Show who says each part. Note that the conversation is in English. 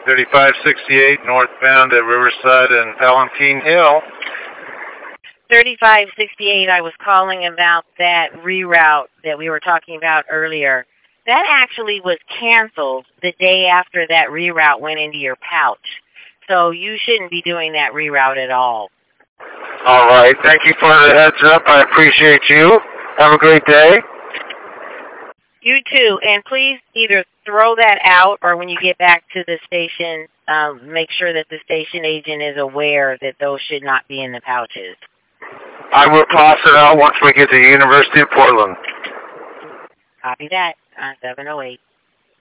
Speaker 1: 3568 northbound at Riverside and Palatine Hill.
Speaker 2: 3568, I was calling about that reroute that we were talking about earlier. That actually was canceled the day after that reroute went into your pouch. So you shouldn't be doing that reroute at all.
Speaker 1: All right. Thank you for the heads up. I appreciate you. Have a great day.
Speaker 2: You too. And please either throw that out or when you get back to the station, make sure that the station agent is aware that those should not be in the pouches.
Speaker 1: I will toss it out once we get to the University of Portland.
Speaker 2: Copy that. 708.